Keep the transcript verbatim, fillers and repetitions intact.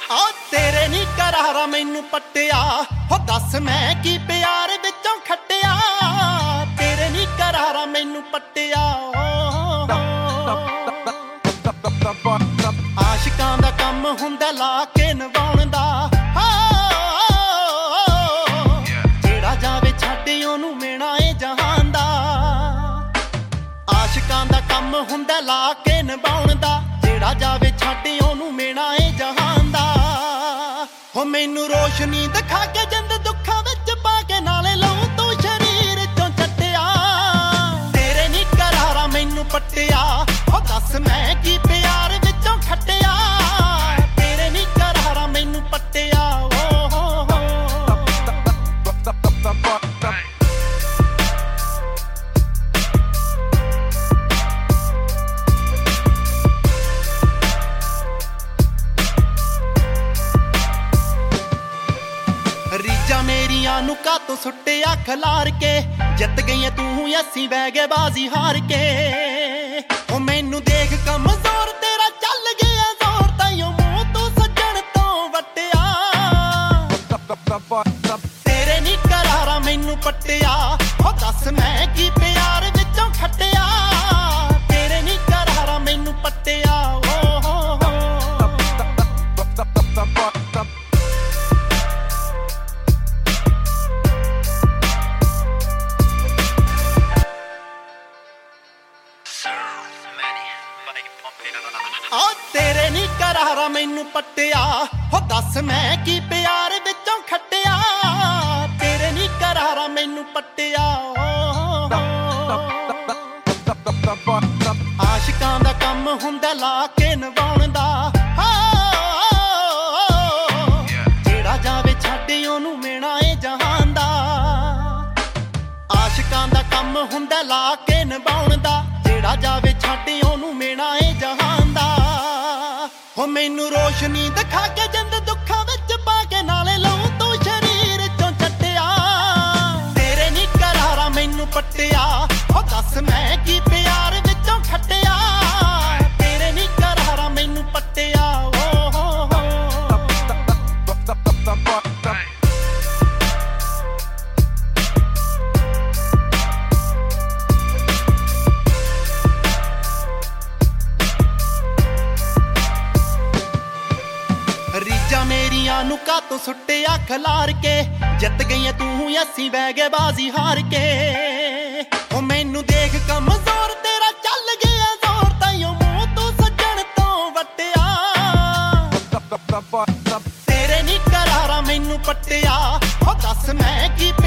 ਆ ਤੇਰੇ ਨੀ ਕਰਾਰਾ ਮੈਨੂੰ ਪੱਟਿਆ ਹੋ ਦੱਸ ਮੈਂ ਕੀ ਪਿਆਰ ਵਿੱਚੋਂ ਖੱਟਿਆ ਤੇਰੇ ਨੀ ਕਰਾਰਾ ਮੈਨੂੰ ਪੱਟਿਆ ਆਸ਼ਿਕਾਂ ਦਾ ਕੰਮ ਹੁੰਦਾ ਲਾ ਕੇ ਨਿਭਾਉਣ ਦਾ ਜਿਹੜਾ ਜਾਵੇ ਛੱਡ ਉਹਨੂੰ ਮੇਣਾ ਏ ਜਹਾਨ ਦਾ ਆਸ਼ਿਕਾਂ ਦਾ ਕੰਮ ਹੁੰਦਾ ਲਾ ਕੇ ਨਿਭਾਉਣ ਦਾ ਜਿਹੜਾ ਜਾਵੇ ਛੱਡ ਉਹਨੂੰ ਮੇਣਾ ਏ ਜਹਾਨ ਦਾ ਹੋ ਮੈਨੂੰ ਰੋਸ਼ਨੀ ਦਿਖਾ ਕੇ ਜਿੰਦ ਦੁੱਖਾਂ ਵਿੱਚ ਪਾ ਕੇ ਨਾਲੇ ਲਊ ਤੂੰ ਸ਼ਰੀਰ ਚੋਂ ਚੱਟਿਆ ਤੇਰੇ ਨੀ ਕਰਾਰਾ ਮੈਨੂੰ ਪੱਟਿਆ ਹੋ ਦੱਸ ਮੈਂ ਕੀ ਪਿਆਰ ਵਿੱਚੋਂ ਖੱਟਿਆ ਤੇਰੇ ਨੀ ਕਰਾਰਾ ਮੈਨੂੰ ਪੱਟਿਆ ਰੀਜਾਂ ਮੇਰੀਆਂ ਨੂੰ ਕਾਤੋਂ ਸੁੱਟਿਆ ਖਲਾਰ ਕੇ ਜਿੱਤ ਗਈਆਂ ਤੂੰ ਅਸੀਂ ਬਹਿ ਗਏ ਬਾਜ਼ੀ ਹਾਰ ਕੇ ਉਹ ਮੈਨੂੰ ਦੇਖ ਕਮਜ਼ੋਰ ਤੇਰਾ ਚੱਲ ਗਿਆ ਜ਼ੋਰ ਤਾਈਓ ਮੂੰਹ ਤੋਂ ਸੱਜਣ ਤੋਂ ਵੱਟਿਆ ਤੇਰੇ ਨੀ ਕਰਾਰਾ ਮੈਨੂੰ ਪੱਟਿਆ ਉਹ ਦੱਸ ਮੈਂ ਕੀ ਪਿਆਰ ਵਿੱਚੋਂ ਖੱਟਿਆ ਤੇਰੇ ਨੀ ਕਰਾਰਾ ਮੈਨੂੰ ਪੱਟਿਆ ਆ ਤੇਰੇ ਨੀ ਕਰਾਰਾ ਮੈਨੂੰ ਪੱਟਿਆ ਹੋ ਦੱਸ ਮੈਂ ਕੀ ਪਿਆਰ ਵਿੱਚੋਂ ਖੱਟਿਆ ਤੇਰੇ ਨੀ ਕਰਾਰਾ ਮੈਨੂੰ ਪੱਟਿਆ ਆਸ਼ਿਕਾਂ ਦਾ ਕੰਮ ਹੁੰਦਾ ਲਾ ਕੇ ਨਿਭਾਉਣ ਦਾ ਜਿਹੜਾ ਜਾਵੇ ਛੱਡ ਉਹਨੂੰ ਮੇਣਾ ਏ ਜਹਾਨ ਦਾ ਆਸ਼ਿਕਾਂ ਦਾ ਕੰਮ ਹੁੰਦਾ ਲਾ ਕੇ ਨਿਭਾਉਣ ਦਾ ਜਿਹੜਾ ਜਾਵੇ ਛੱਡ ਉਹਨੂੰ ਮੇਣਾ ਏ ਜਹਾਨ ਦਾ ਹੋ ਮੈਨੂੰ ਰੋਸ਼ਨੀ ਦਿਖਾ ਕੇ ਜਿੰਦ ਦੁੱਖਾਂ ਵਿੱਚ ਪਾ ਕੇ ਨਾਲੇ ਲਊ ਤੂੰ ਸ਼ਰੀਰ ਚੋਂ ਚੱਟਿਆ ਤੇਰੇ ਨੀ ਕਰਾਰਾ ਮੈਨੂੰ ਪੱਟਿਆ ਹੋ ਦੱਸ ਮੈਂ ਕੀ ਪਿਆਰ ਵਿੱਚੋਂ ਖੱਟਿਆ ਤੇਰੇ ਨੀ ਕਰਾਰਾ ਮੈਨੂੰ ਪੱਟਿਆ ਰੀਜਾਂ ਮੇਰੀਆਂ ਨੂੰ ਕਾਤੋਂ ਸੁੱਟਿਆ ਖਲਾਰ ਕੇ ਜਿੱਤ ਗਈਆਂ ਤੂੰ ਅਸੀਂ ਬਹਿ ਗਏ ਬਾਜ਼ੀ ਹਾਰ ਕੇ ਉਹ ਮੈਨੂੰ ਦੇਖ ਕਮਜ਼ੋਰ ਤੇਰਾ ਚੱਲ ਗਿਆ ਜ਼ੋਰ ਤਾਈਓ ਮੂੰਹ ਤੋਂ ਸੱਜਣ ਤੋਂ ਵੱਟਿਆ ਤੇਰੇ ਨੀ ਕਰਾਰਾ ਮੈਨੂੰ ਪੱਟਿਆ ਉਹ ਦੱਸ ਮੈਂ ਕੀ